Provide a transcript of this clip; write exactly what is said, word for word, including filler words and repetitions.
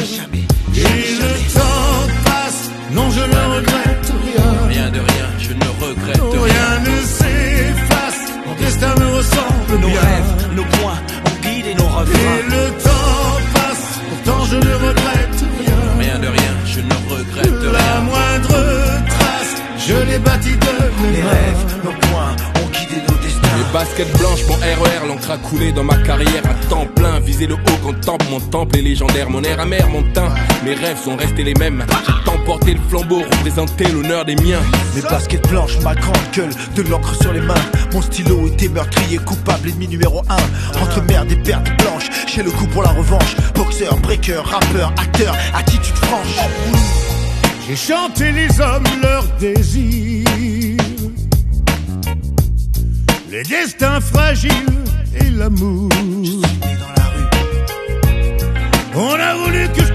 jamais, Et le temps passe, non je ne regrette rien. rien de rien, je ne regrette rien. Rien ne s'efface, mon destin me ressemble Nos bien. rêves, nos points, ont guidé nos refrains. Et le temps passe, pourtant je ne regrette rien. Rien de rien, je ne regrette La rien. moindre trace, je l'ai bâti de mes Les rêves, nos points, ont guidé nos destins. Les baskets blanches, mon R E R, l'encre a coulé dans ma carrière à temps plein. Viser le haut quand temple, mon temple est légendaire. Mon air amer, mon teint, mes rêves sont restés les mêmes. J'ai tant porté le flambeau, représenté l'honneur des miens. Mes baskets blanches, ma grande gueule, de l'encre sur les mains. Mon stylo était meurtrier, coupable, ennemi numéro un. Entre merde et pertes blanches, j'ai le coup pour la revanche. Boxeur, breaker, rappeur, acteur, attitude franche. J'ai chanté les hommes, leurs désirs, les destins fragiles et l'amour. Né dans la rue. On a voulu que je